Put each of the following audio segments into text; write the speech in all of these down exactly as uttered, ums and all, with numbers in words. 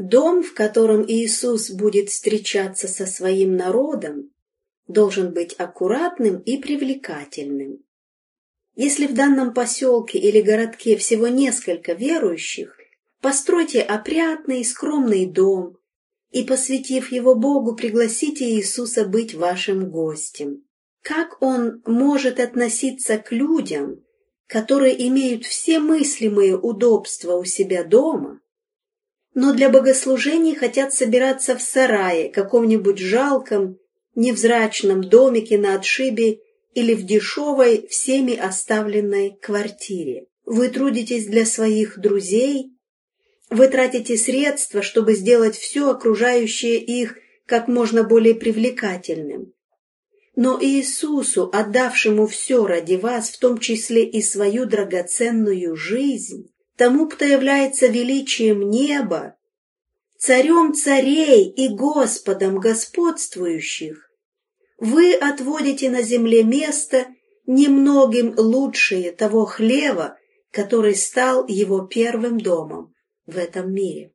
Дом, в котором Иисус будет встречаться со своим народом, должен быть аккуратным и привлекательным. Если в данном поселке или городке всего несколько верующих, постройте опрятный и скромный дом и, посвятив его Богу, пригласите Иисуса быть вашим гостем. Как Он может относиться к людям, которые имеют все мыслимые удобства у себя дома, но для богослужений хотят собираться в сарае, каком-нибудь жалком, невзрачном домике на отшибе или в дешевой, всеми оставленной квартире? Вы трудитесь для своих друзей, вы тратите средства, чтобы сделать все окружающее их как можно более привлекательным. Но Иисусу, отдавшему все ради вас, в том числе и свою драгоценную жизнь, тому, кто является величием неба, царем царей и Господом господствующих, вы отводите на земле место немногим лучшее того хлева, который стал его первым домом в этом мире.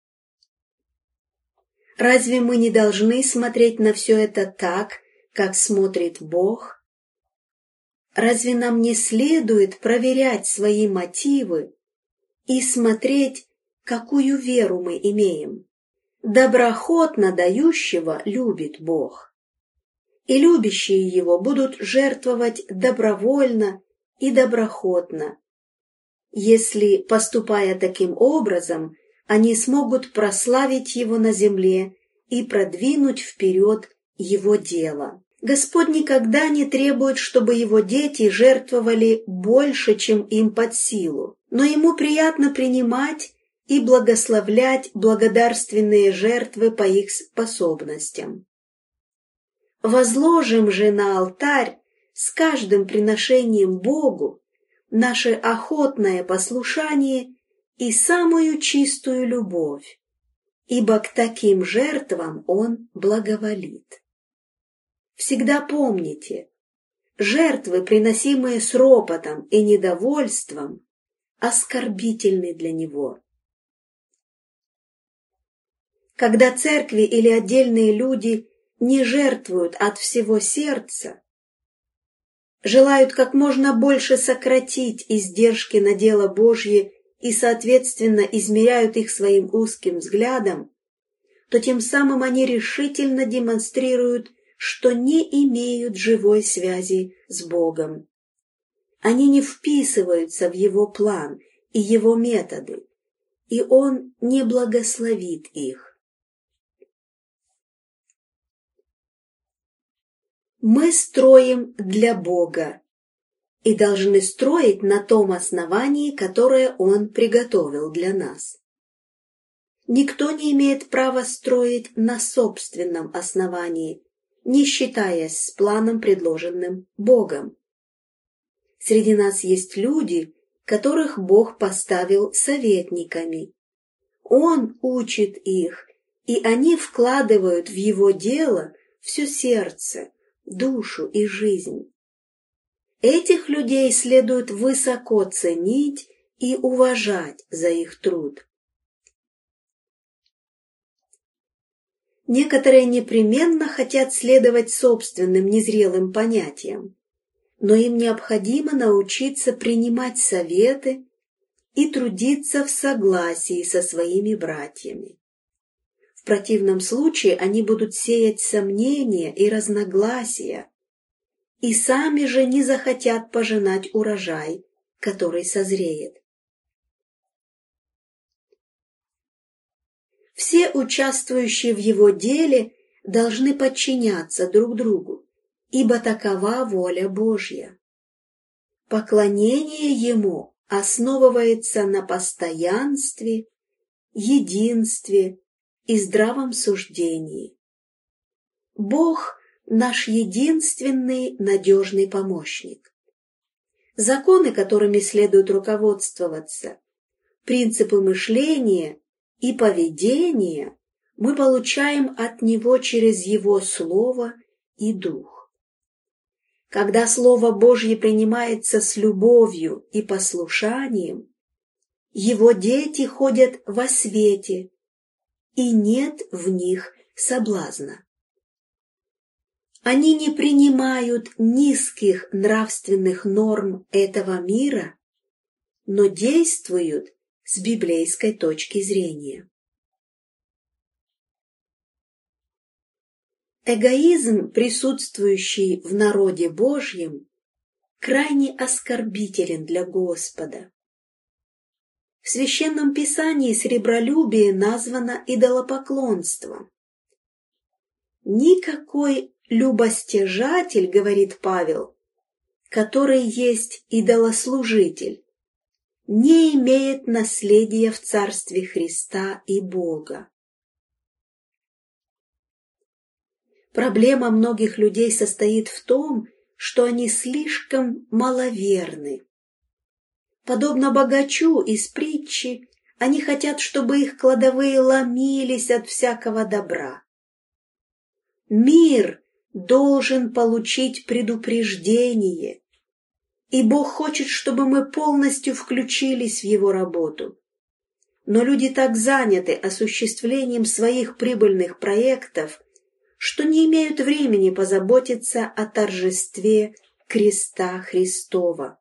Разве мы не должны смотреть на все это так, как смотрит Бог? Разве нам не следует проверять свои мотивы и смотреть, какую веру мы имеем? Доброхотно дающего любит Бог, и любящие Его будут жертвовать добровольно и доброхотно, если, поступая таким образом, они смогут прославить Его на земле и продвинуть вперед Его дело. Господь никогда не требует, чтобы Его дети жертвовали больше, чем им под силу, но Ему приятно принимать и благословлять благодарственные жертвы по их способностям. Возложим же на алтарь с каждым приношением Богу наше охотное послушание и самую чистую любовь, ибо к таким жертвам Он благоволит. Всегда помните, жертвы, приносимые с ропотом и недовольством, оскорбительны для Него. Когда церкви или отдельные люди не жертвуют от всего сердца, желают как можно больше сократить издержки на дело Божье и, соответственно, измеряют их своим узким взглядом, то тем самым они решительно демонстрируют, что не имеют живой связи с Богом. Они не вписываются в Его план и Его методы, и Он не благословит их. Мы строим для Бога и должны строить на том основании, которое Он приготовил для нас. Никто не имеет права строить на собственном основании, не считаясь с планом, предложенным Богом. Среди нас есть люди, которых Бог поставил советниками. Он учит их, и они вкладывают в Его дело все сердце, душу и жизнь. Этих людей следует высоко ценить и уважать за их труд. Некоторые непременно хотят следовать собственным незрелым понятиям, но им необходимо научиться принимать советы и трудиться в согласии со своими братьями. В противном случае они будут сеять сомнения и разногласия, и сами же не захотят пожинать урожай, который созреет. Все участвующие в Его деле должны подчиняться друг другу, ибо такова воля Божья. Поклонение Ему основывается на постоянстве, единстве и здравом суждении. Бог – наш единственный надежный помощник. Законы, которыми следует руководствоваться, принципы мышления и поведения мы получаем от Него через Его Слово и Дух. Когда Слово Божье принимается с любовью и послушанием, Его дети ходят во свете, и нет в них соблазна. Они не принимают низких нравственных норм этого мира, но действуют с библейской точки зрения. Эгоизм, присутствующий в народе Божьем, крайне оскорбителен для Господа. В Священном Писании сребролюбие названо идолопоклонством. Никакой любостяжатель, говорит Павел, который есть идолослужитель, не имеет наследия в Царстве Христа и Бога. Проблема многих людей состоит в том, что они слишком маловерны. Подобно богачу из притчи, они хотят, чтобы их кладовые ломились от всякого добра. Мир должен получить предупреждение, и Бог хочет, чтобы мы полностью включились в Его работу. Но люди так заняты осуществлением своих прибыльных проектов, что не имеют времени позаботиться о торжестве креста Христова.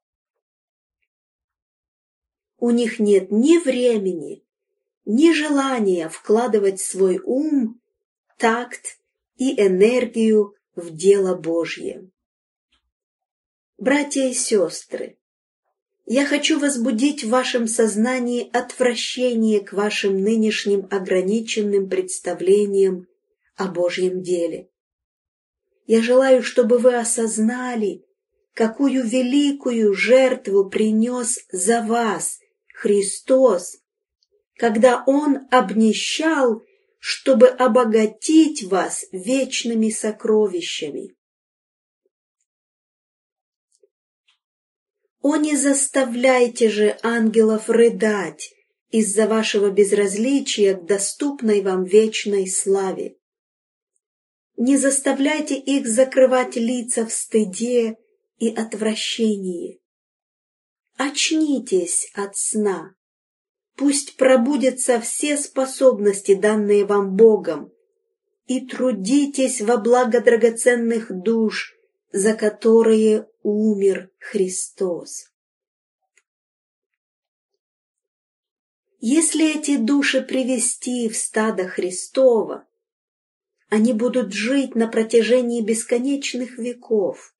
У них нет ни времени, ни желания вкладывать свой ум, такт и энергию в дело Божье. Братья и сестры, я хочу возбудить в вашем сознании отвращение к вашим нынешним ограниченным представлениям о Божьем деле. Я желаю, чтобы вы осознали, какую великую жертву принес за вас Христос, когда Он обнищал, чтобы обогатить вас вечными сокровищами. О, не заставляйте же ангелов рыдать из-за вашего безразличия к доступной вам вечной славе. Не заставляйте их закрывать лица в стыде и отвращении. Очнитесь от сна. Пусть пробудятся все способности, данные вам Богом, и трудитесь во благо драгоценных душ, за которые умер Христос. Если эти души привести в стадо Христово, они будут жить на протяжении бесконечных веков.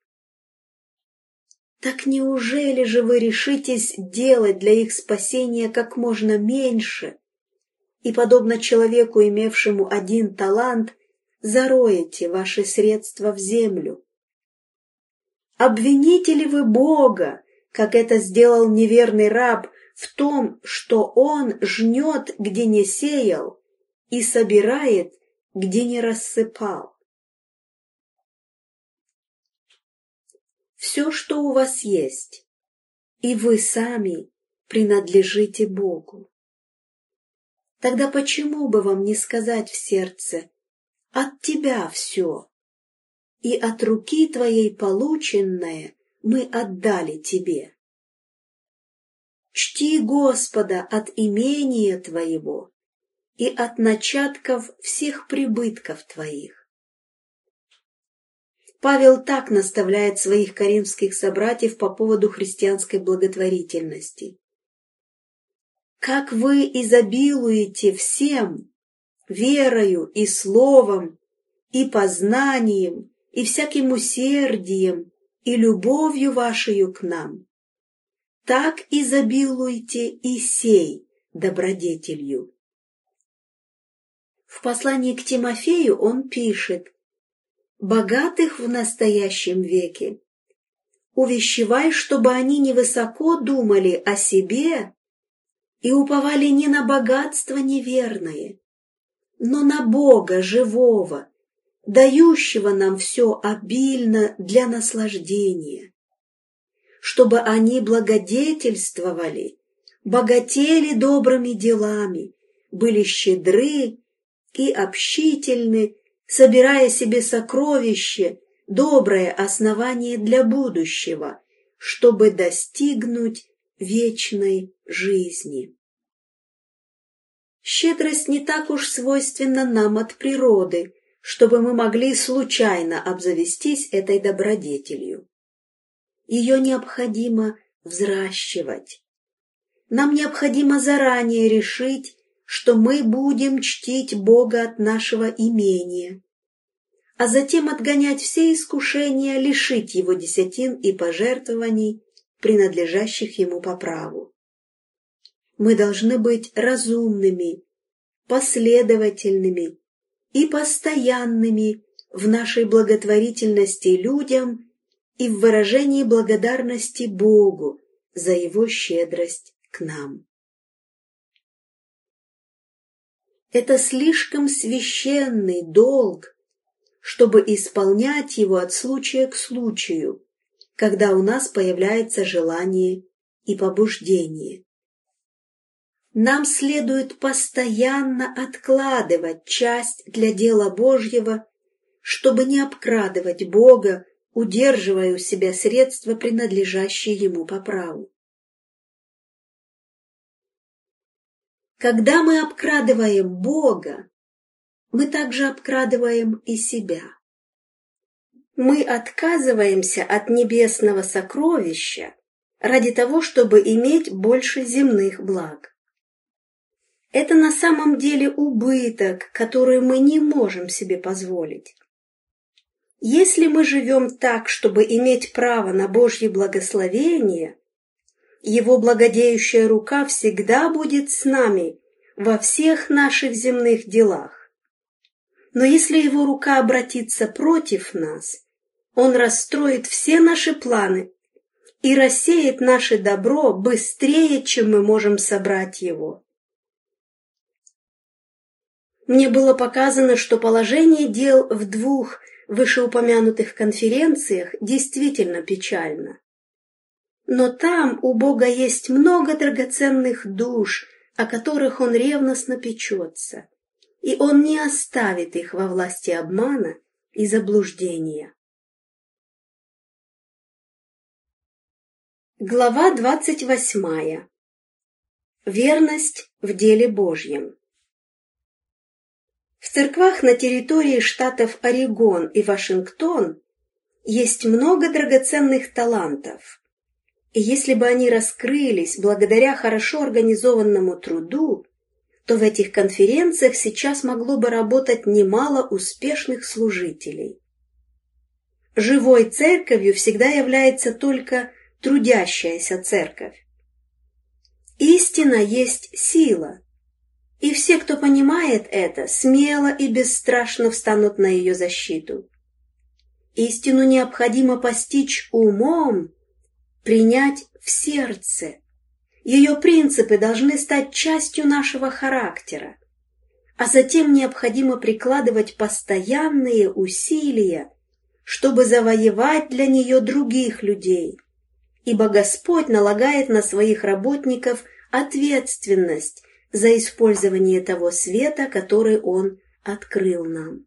Так неужели же вы решитесь делать для их спасения как можно меньше и, подобно человеку, имевшему один талант, зароете ваши средства в землю? Обвините ли вы Бога, как это сделал неверный раб, в том, что он жнет, где не сеял, и собирает, где не рассыпал? Все, что у вас есть, и вы сами принадлежите Богу. Тогда почему бы вам не сказать в сердце: «От Тебя все, и от руки Твоей полученное мы отдали Тебе»? Чти Господа от имения Твоего и от начатков всех прибытков Твоих. Павел так наставляет своих коринфских собратьев по поводу христианской благотворительности. «Как вы изобилуете всем, верою и словом, и познанием, и всяким усердием, и любовью вашею к нам, так изобилуйте и сей добродетелью». В послании к Тимофею он пишет: «Богатых в настоящем веке увещевай, чтобы они невысоко думали о себе и уповали не на богатство неверное, но на Бога живого, дающего нам все обильно для наслаждения, чтобы они благодетельствовали, богатели добрыми делами, были щедры и общительны, собирая себе сокровище, доброе основание для будущего, чтобы достигнуть вечной жизни». щедрость не так уж свойственна нам от природы, чтобы мы могли случайно обзавестись этой добродетелью. Ее необходимо взращивать. Нам необходимо заранее решить, что мы будем чтить Бога от нашего имения, а затем отгонять все искушения лишить Его десятин и пожертвований, принадлежащих Ему по праву. Мы должны быть разумными, последовательными и постоянными в нашей благотворительности людям и в выражении благодарности Богу за Его щедрость к нам. Это слишком священный долг, чтобы исполнять его от случая к случаю, когда у нас появляется желание и побуждение. Нам следует постоянно откладывать часть для дела Божьего, чтобы не обкрадывать Бога, удерживая у себя средства, принадлежащие Ему по праву. Когда мы обкрадываем Бога, мы также обкрадываем и себя. Мы отказываемся от небесного сокровища ради того, чтобы иметь больше земных благ. Это на самом деле убыток, который мы не можем себе позволить. Если мы живем так, чтобы иметь право на Божье благословение, Его благодеющая рука всегда будет с нами во всех наших земных делах. Но если Его рука обратится против нас, Он расстроит все наши планы и рассеет наше добро быстрее, чем мы можем собрать его. Мне было показано, что положение дел в двух вышеупомянутых конференциях действительно печально. Но там у Бога есть много драгоценных душ, о которых Он ревностно печется, и Он не оставит их во власти обмана и заблуждения. Глава двадцать восьмая. Верность в деле Божьем. В церквах на территории штатов Орегон и Вашингтон есть много драгоценных талантов, и если бы они раскрылись благодаря хорошо организованному труду, то в этих конференциях сейчас могло бы работать немало успешных служителей. Живой церковью всегда является только трудящаяся церковь. Истина есть сила, и все, кто понимает это, смело и бесстрашно встанут на ее защиту. Истину необходимо постичь умом, принять в сердце. Ее принципы должны стать частью нашего характера, а затем необходимо прикладывать постоянные усилия, чтобы завоевать для нее других людей, ибо Господь налагает на своих работников ответственность за использование того света, который Он открыл нам.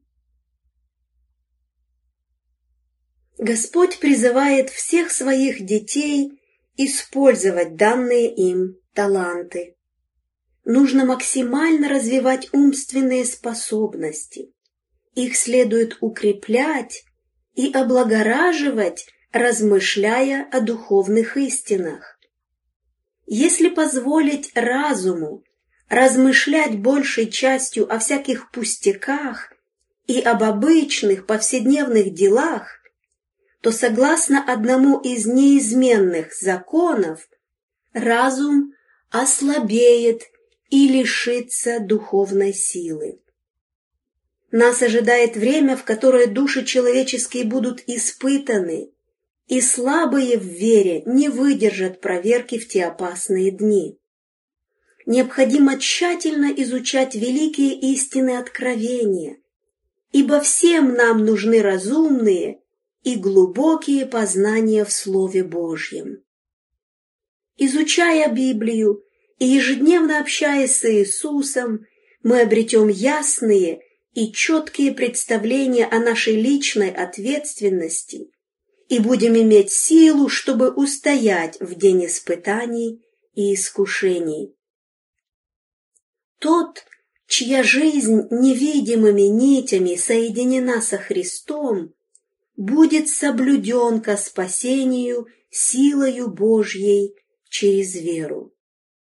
Господь призывает всех своих детей использовать данные им таланты. Нужно максимально развивать умственные способности. Их следует укреплять и облагораживать, размышляя о духовных истинах. Если позволить разуму размышлять большей частью о всяких пустяках и об обычных повседневных делах, то, согласно одному из неизменных законов, разум ослабеет и лишится духовной силы. Нас ожидает время, в которое души человеческие будут испытаны, и слабые в вере не выдержат проверки в те опасные дни. Необходимо тщательно изучать великие истины откровения, ибо всем нам нужны разумные и глубокие познания в Слове Божьем. Изучая Библию и ежедневно общаясь с Иисусом, мы обретем ясные и четкие представления о нашей личной ответственности и будем иметь силу, чтобы устоять в день испытаний и искушений. Тот, чья жизнь невидимыми нитями соединена со Христом, будет соблюден ко спасению силою Божьей через веру.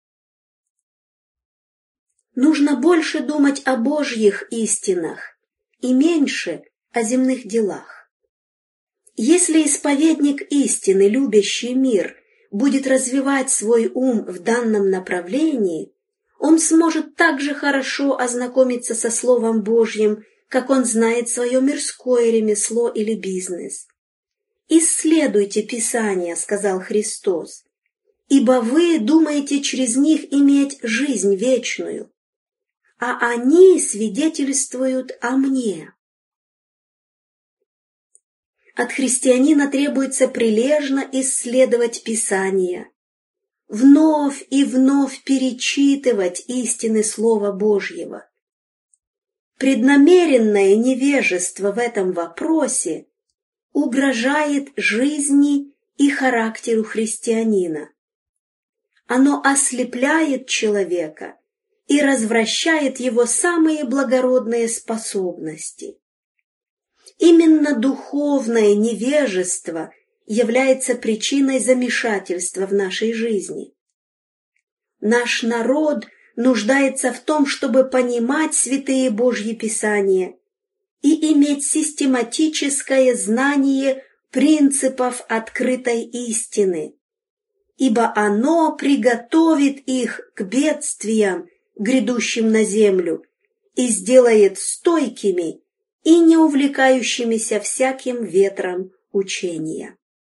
Нужно больше думать о Божьих истинах и меньше о земных делах. Если исповедник истины, любящий мир, будет развивать свой ум в данном направлении, он сможет так же хорошо ознакомиться со Словом Божьим, как он знает свое мирское ремесло или бизнес. «Исследуйте Писания», — сказал Христос, «ибо вы думаете через них иметь жизнь вечную, а они свидетельствуют о мне». От христианина требуется прилежно исследовать Писания, вновь и вновь перечитывать истины Слова Божьего. Преднамеренное невежество в этом вопросе угрожает жизни и характеру христианина. Оно ослепляет человека и развращает его самые благородные способности. Именно духовное невежество является причиной замешательства в нашей жизни. Наш народ нуждается в том, чтобы понимать святые Божьи Писания и иметь систематическое знание принципов открытой истины, ибо оно приготовит их к бедствиям, грядущим на землю, и сделает стойкими и не увлекающимися всяким ветром учения.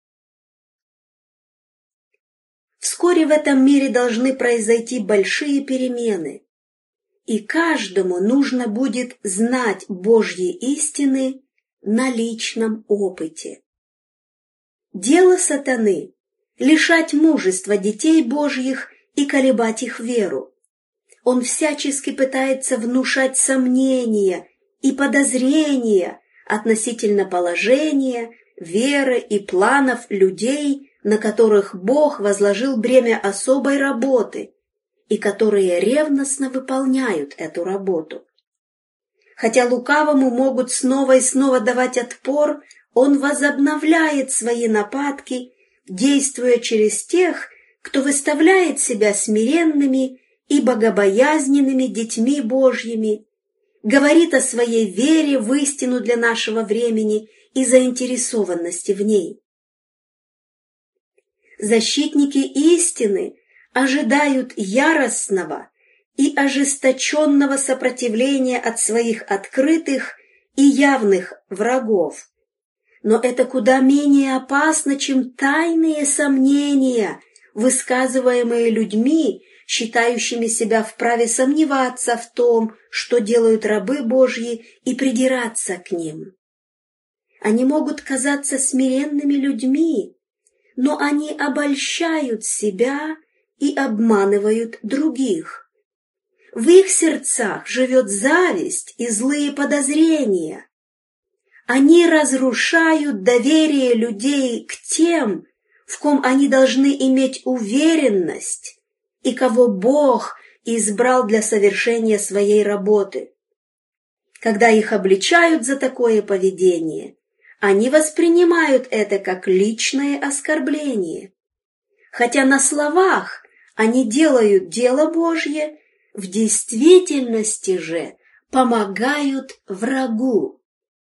Вскоре в этом мире должны произойти большие перемены, и каждому нужно будет знать Божьи истины на личном опыте. Дело сатаны — лишать мужества детей Божьих и колебать их веру. Он всячески пытается внушать сомнения и подозрения относительно положения, веры и планов людей, на которых Бог возложил бремя особой работы и которые ревностно выполняют эту работу. Хотя лукавому могут снова и снова давать отпор, он возобновляет свои нападки, действуя через тех, кто выставляет себя смиренными и богобоязненными детьми Божьими, говорит о своей вере в истину для нашего времени и заинтересованности в ней. Защитники истины ожидают яростного и ожесточенного сопротивления от своих открытых и явных врагов. Но это куда менее опасно, чем тайные сомнения, высказываемые людьми, считающими себя вправе сомневаться в том, что делают рабы Божьи, и придираться к ним. Они могут казаться смиренными людьми, но они обольщают себя и обманывают других. В их сердцах живет зависть и злые подозрения. Они разрушают доверие людей к тем, в ком они должны иметь уверенность и кого Бог избрал для совершения своей работы. Когда их обличают за такое поведение, они воспринимают это как личное оскорбление. Хотя на словах они делают дело Божье, в действительности же помогают врагу.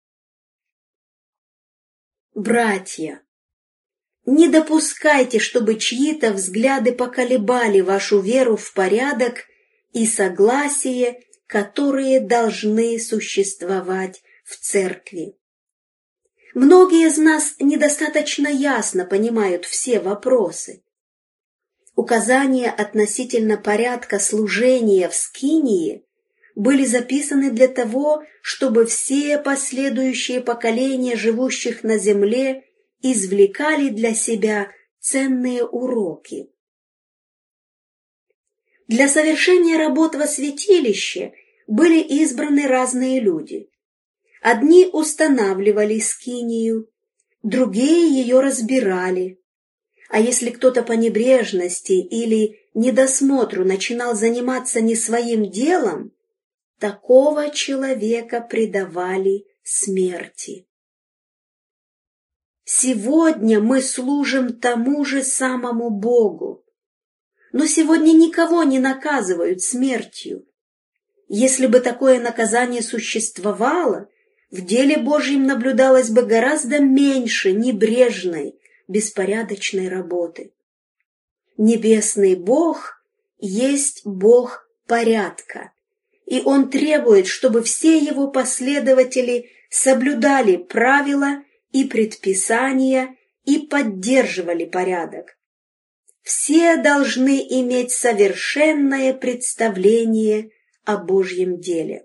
Братья, не допускайте, чтобы чьи-то взгляды поколебали вашу веру в порядок и согласие, которые должны существовать в церкви. Многие из нас недостаточно ясно понимают все вопросы. Указания относительно порядка служения в скинии были записаны для того, чтобы все последующие поколения живущих на земле извлекали для себя ценные уроки. Для совершения работ во святилище были избраны разные люди. Одни устанавливали скинию, другие ее разбирали. А если кто-то по небрежности или недосмотру начинал заниматься не своим делом, такого человека предавали смерти. Сегодня мы служим тому же самому Богу, но сегодня никого не наказывают смертью. Если бы такое наказание существовало, в деле Божьем наблюдалось бы гораздо меньше небрежной, беспорядочной работы. Небесный Бог есть Бог порядка, и Он требует, чтобы все Его последователи соблюдали правила и предписания и поддерживали порядок. Все должны иметь совершенное представление о Божьем деле.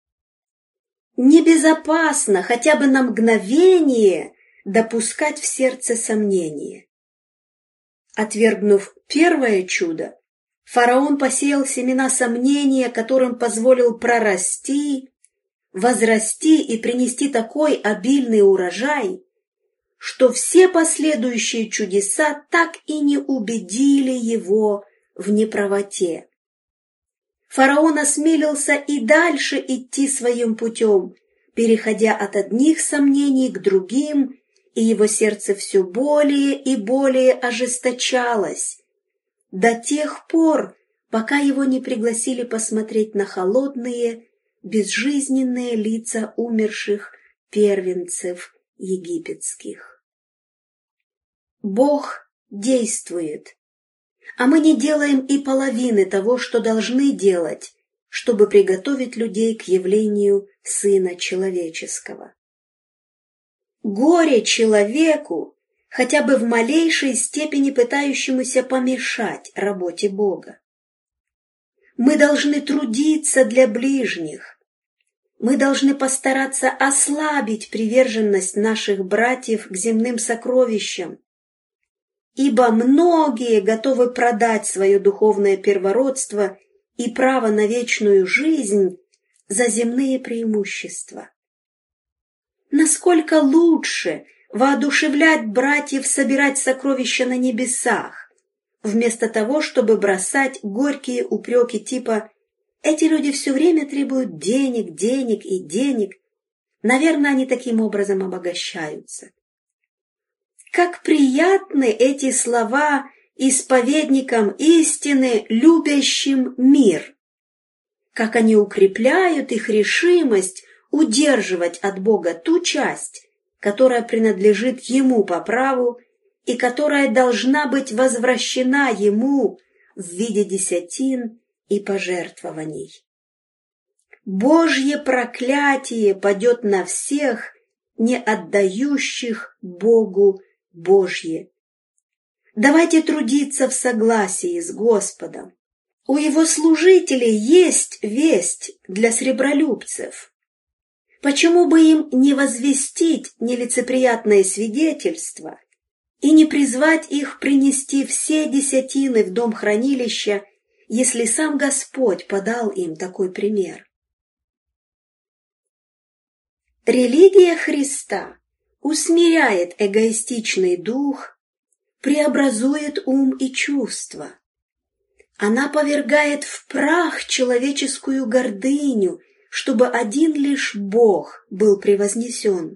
Небезопасно хотя бы на мгновение допускать в сердце сомнения. Отвергнув первое чудо, фараон посеял семена сомнения, которым позволил прорасти, возрасти и принести такой обильный урожай, что все последующие чудеса так и не убедили его в неправоте. Фараон осмелился и дальше идти своим путем, переходя от одних сомнений к другим, и его сердце все более и более ожесточалось, до тех пор, пока его не пригласили посмотреть на холодные, безжизненные лица умерших первенцев египетских. Бог действует, а мы не делаем и половины того, что должны делать, чтобы приготовить людей к явлению Сына Человеческого. Горе человеку, хотя бы в малейшей степени пытающемуся помешать работе Бога. Мы должны трудиться для ближних. Мы должны постараться ослабить приверженность наших братьев к земным сокровищам, ибо многие готовы продать свое духовное первородство и право на вечную жизнь за земные преимущества. Насколько лучше воодушевлять братьев собирать сокровища на небесах, вместо того, чтобы бросать горькие упреки типа «эти люди все время требуют денег, денег и денег, наверное, они таким образом обогащаются». Как приятны эти слова исповедникам истины, любящим мир! Как они укрепляют их решимость удерживать от Бога ту часть, которая принадлежит Ему по праву и которая должна быть возвращена Ему в виде десятин и пожертвований. Божье проклятие падет на всех, не отдающих Богу Божье. Давайте трудиться в согласии с Господом. У Его служителей есть весть для сребролюбцев. Почему бы им не возвестить нелицеприятное свидетельство и не призвать их принести все десятины в дом хранилища, если сам Господь подал им такой пример? Религия Христа усмиряет эгоистичный дух, преобразует ум и чувства. Она повергает в прах человеческую гордыню, чтобы один лишь Бог был превознесен.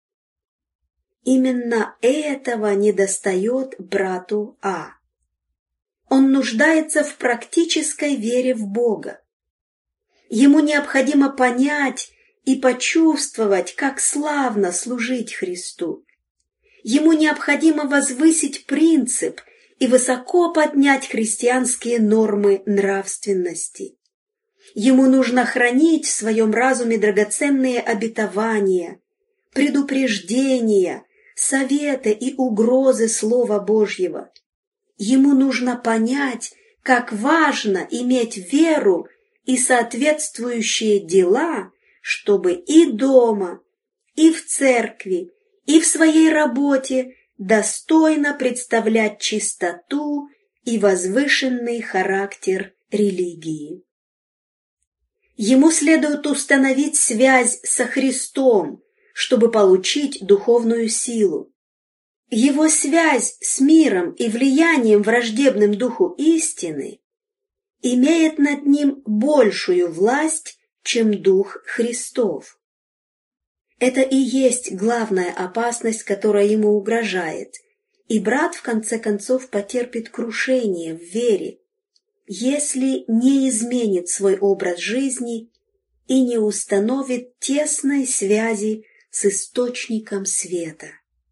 Именно этого недостает брату А. Он нуждается в практической вере в Бога. Ему необходимо понять и почувствовать, как славно служить Христу. Ему необходимо возвысить принцип и высоко поднять христианские нормы нравственности. Ему нужно хранить в своем разуме драгоценные обетования, предупреждения, советы и угрозы Слова Божьего. Ему нужно понять, как важно иметь веру и соответствующие дела, чтобы и дома, и в церкви, и в своей работе достойно представлять чистоту и возвышенный характер религии. Ему следует установить связь со Христом, чтобы получить духовную силу. Его связь с миром и влиянием, враждебным духу истины, имеет над ним большую власть, чем Дух Христов. Это и есть главная опасность, которая ему угрожает, и брат в конце концов потерпит крушение в вере, если не изменит свой образ жизни и не установит тесной связи с источником света.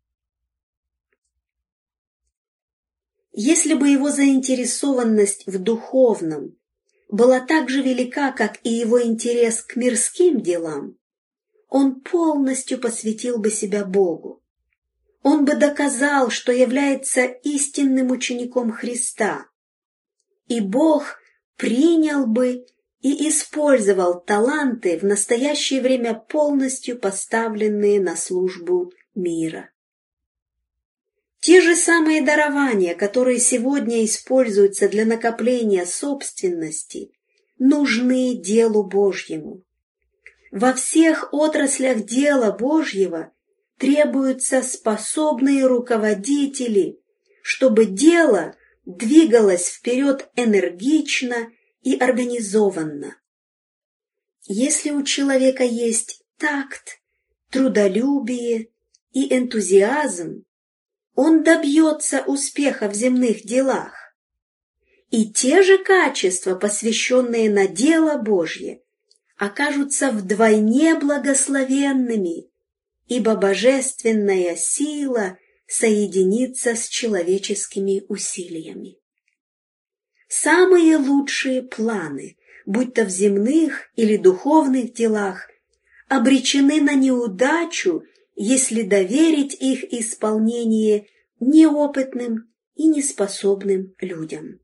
Если бы его заинтересованность в духовном была так же велика, как и его интерес к мирским делам, он полностью посвятил бы себя Богу. Он бы доказал, что является истинным учеником Христа, и Бог принял бы и использовал таланты, в настоящее время полностью поставленные на службу мира. Те же самые дарования, которые сегодня используются для накопления собственности, нужны делу Божьему. Во всех отраслях дела Божьего требуются способные руководители, чтобы дело двигалось вперед энергично и организованно. Если у человека есть такт, трудолюбие и энтузиазм, он добьется успеха в земных делах. И те же качества, посвященные на дело Божье, окажутся вдвойне благословенными, ибо божественная сила соединится с человеческими усилиями. Самые лучшие планы, будь то в земных или духовных делах, обречены на неудачу, если доверить их исполнение неопытным и неспособным людям.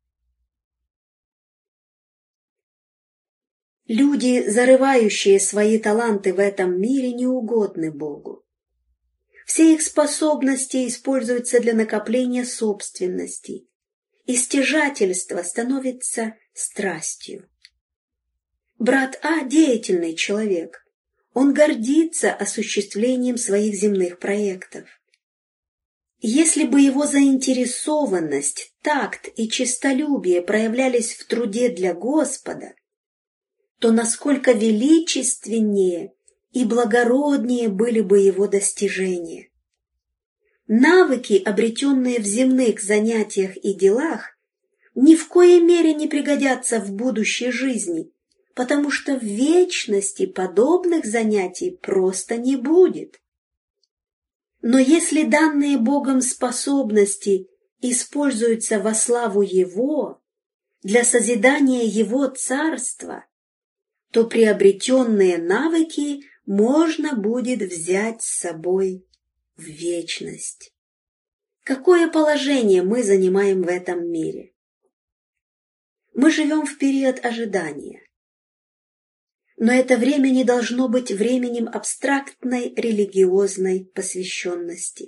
Люди, зарывающие свои таланты в этом мире, неугодны Богу. Все их способности используются для накопления собственности, и стяжательство становится страстью. Брат А – деятельный человек. Он гордится осуществлением своих земных проектов. Если бы его заинтересованность, такт и честолюбие проявлялись в труде для Господа, то насколько величественнее и благороднее были бы его достижения. Навыки, обретенные в земных занятиях и делах, ни в коей мере не пригодятся в будущей жизни, потому что в вечности подобных занятий просто не будет. Но если данные Богом способности используются во славу Его, для созидания Его Царства, то приобретенные навыки можно будет взять с собой в вечность. Какое положение мы занимаем в этом мире? Мы живем в период ожидания. Но это время не должно быть временем абстрактной религиозной посвященности.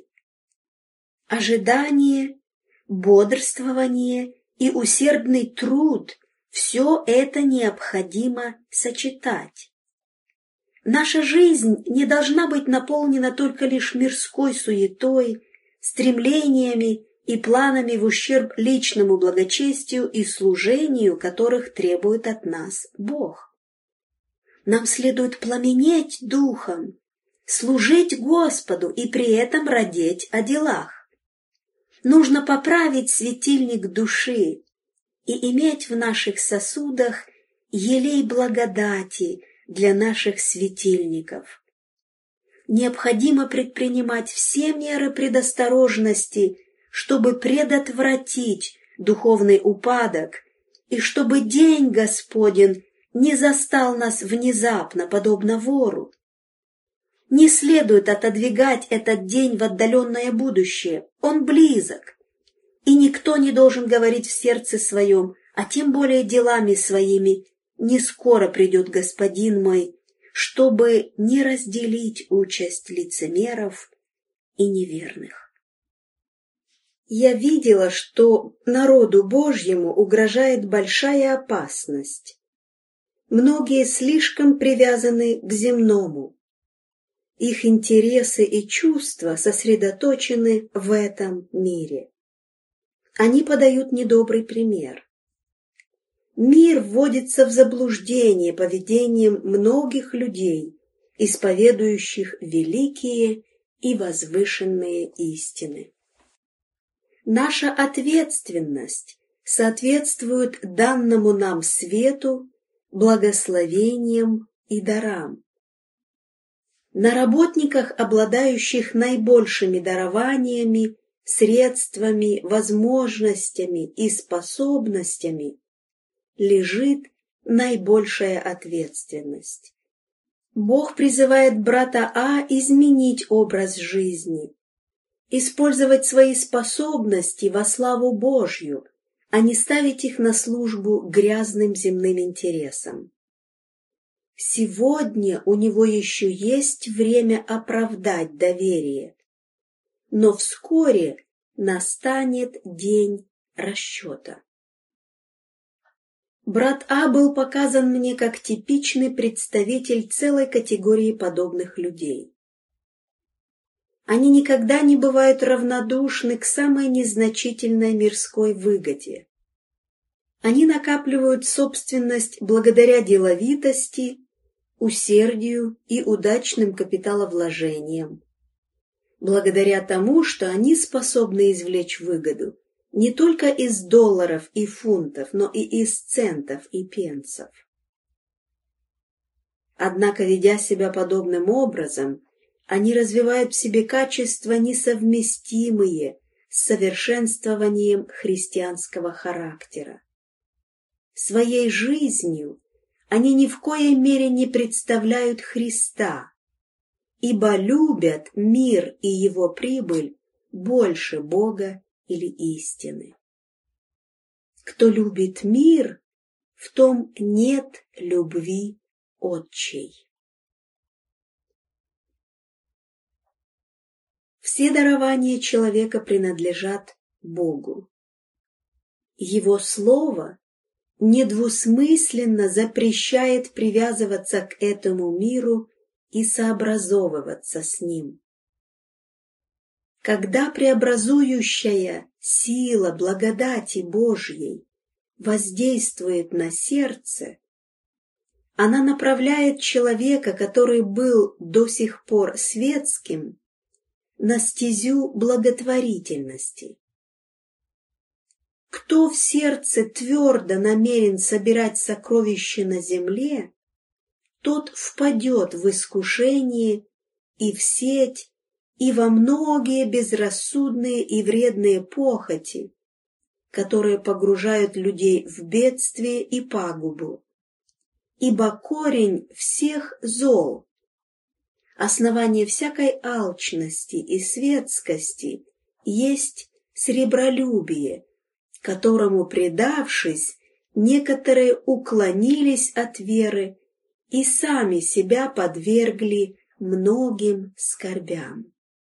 Ожидание, бодрствование и усердный труд – все это необходимо сочетать. Наша жизнь не должна быть наполнена только лишь мирской суетой, стремлениями и планами в ущерб личному благочестию и служению, которых требует от нас Бог. Нам следует пламенеть духом, служить Господу и при этом радеть о делах. Нужно поправить светильник души и иметь в наших сосудах елей благодати для наших светильников. Необходимо предпринимать все меры предосторожности, чтобы предотвратить духовный упадок и чтобы день Господень не застал нас внезапно, подобно вору. Не следует отодвигать этот день в отдаленное будущее, он близок, и никто не должен говорить в сердце своем, а тем более делами своими, не скоро придет Господин мой, чтобы не разделить участь лицемеров и неверных. Я видела, что народу Божьему угрожает большая опасность. Многие слишком привязаны к земному. Их интересы и чувства сосредоточены в этом мире. Они подают недобрый пример. Мир вводится в заблуждение поведением многих людей, исповедующих великие и возвышенные истины. Наша ответственность соответствует данному нам свету, благословениям и дарам. На работниках, обладающих наибольшими дарованиями, средствами, возможностями и способностями, лежит наибольшая ответственность. Бог призывает брата А изменить образ жизни, использовать свои способности во славу Божью, а не ставить их на службу грязным земным интересам. Сегодня у него еще есть время оправдать доверие, но вскоре настанет день расчета. Брат А был показан мне как типичный представитель целой категории подобных людей. Они никогда не бывают равнодушны к самой незначительной мирской выгоде. Они накапливают собственность благодаря деловитости, усердию и удачным капиталовложениям, благодаря тому, что они способны извлечь выгоду не только из долларов и фунтов, но и из центов и пенсов. Однако, ведя себя подобным образом, они развивают в себе качества, несовместимые с совершенствованием христианского характера. Своей жизнью они ни в коей мере не представляют Христа, ибо любят мир и его прибыль больше Бога или истины. Кто любит мир, в том нет любви Отчей. Все дарования человека принадлежат Богу. Его Слово недвусмысленно запрещает привязываться к этому миру и сообразовываться с ним. Когда преобразующая сила благодати Божьей воздействует на сердце, она направляет человека, который был до сих пор светским, на стезю благотворительности. Кто в сердце твердо намерен собирать сокровища на земле, тот впадет в искушение и в сеть, и во многие безрассудные и вредные похоти, которые погружают людей в бедствие и пагубу, ибо корень всех зол, основание всякой алчности и светскости есть сребролюбие, которому, предавшись, некоторые уклонились от веры и сами себя подвергли многим скорбям.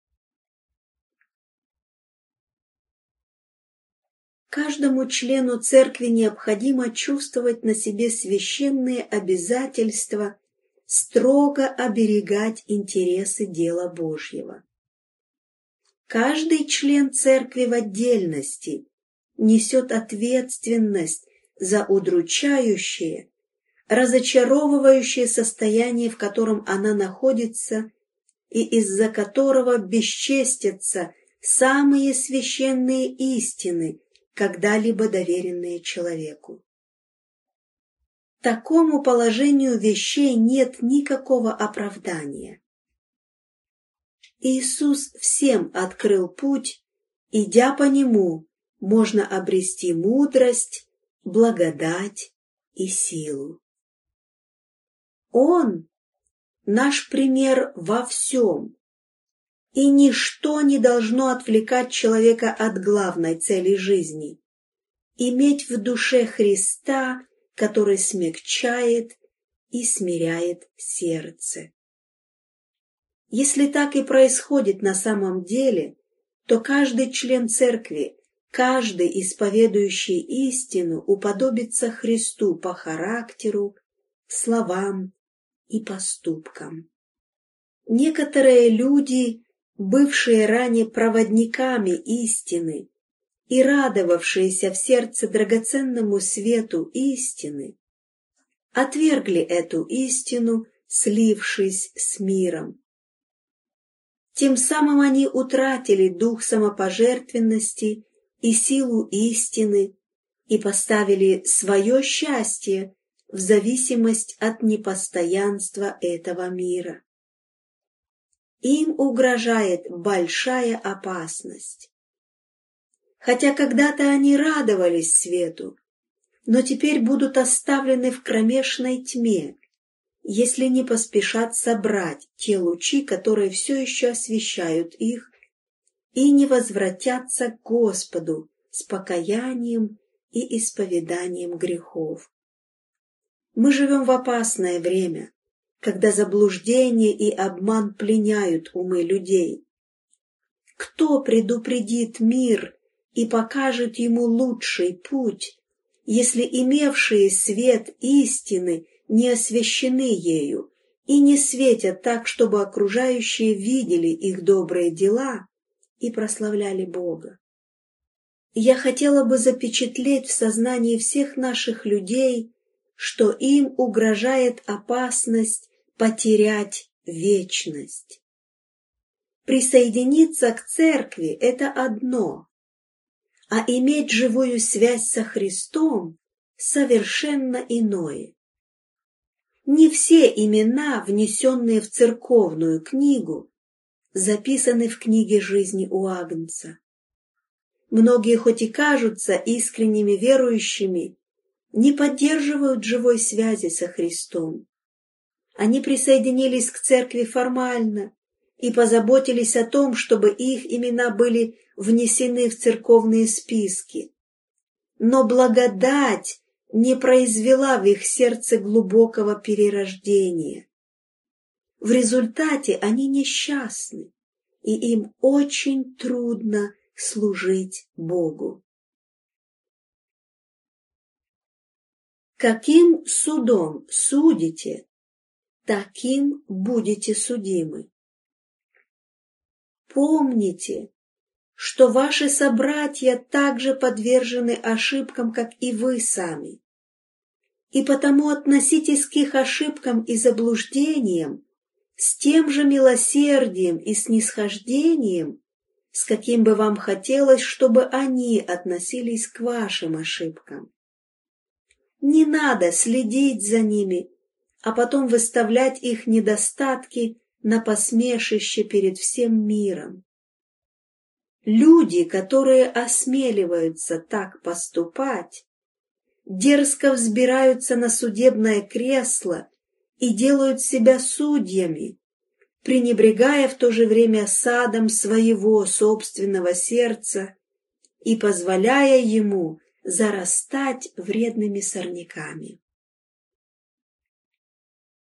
Каждому члену церкви необходимо чувствовать на себе священные обязательства строго оберегать интересы дела Божьего. Каждый член церкви в отдельности несет ответственность за удручающее, разочаровывающее состояние, в котором она находится, и из-за которого бесчестятся самые священные истины, когда-либо доверенные человеку. Такому положению вещей нет никакого оправдания. Иисус всем открыл путь, идя по нему, можно обрести мудрость, благодать и силу. Он – наш пример во всем, и ничто не должно отвлекать человека от главной цели жизни – иметь в душе Христа, который смягчает и смиряет сердце. Если так и происходит на самом деле, то каждый член церкви, каждый исповедующий истину уподобится Христу по характеру, словам и поступкам. Некоторые люди, бывшие ранее проводниками истины и радовавшиеся в сердце драгоценному свету истины, отвергли эту истину, слившись с миром. Тем самым они утратили дух самопожертвенности и силу истины и поставили свое счастье в зависимость от непостоянства этого мира. Им угрожает большая опасность. Хотя когда-то они радовались свету, но теперь будут оставлены в кромешной тьме, если не поспешат собрать те лучи, которые все еще освещают их, и не возвратятся к Господу с покаянием и исповеданием грехов. Мы живем в опасное время, когда заблуждение и обман пленяют умы людей. Кто предупредит мир и покажет ему лучший путь, если имевшие свет истины не освещены ею и не светят так, чтобы окружающие видели их добрые дела и прославляли Бога? Я хотела бы запечатлеть в сознании всех наших людей, что им угрожает опасность потерять вечность. Присоединиться к церкви – это одно, а иметь живую связь со Христом – совершенно иное. Не все имена, внесенные в церковную книгу, записаны в книге жизни у Агнца. Многие, хоть и кажутся искренними верующими, не поддерживают живой связи со Христом. Они присоединились к церкви формально и позаботились о том, чтобы их имена были внесены в церковные списки. Но благодать не произвела в их сердце глубокого перерождения. В результате они несчастны, и им очень трудно служить Богу. Каким судом судите, таким будете судимы. Помните, что ваши собратья также подвержены ошибкам, как и вы сами, и потому относитесь к их ошибкам и заблуждениям с тем же милосердием и снисхождением, с каким бы вам хотелось, чтобы они относились к вашим ошибкам. Не надо следить за ними, а потом выставлять их недостатки на посмешище перед всем миром. Люди, которые осмеливаются так поступать, дерзко взбираются на судебное кресло и делают себя судьями, пренебрегая в то же время садом своего собственного сердца и позволяя ему зарастать вредными сорняками.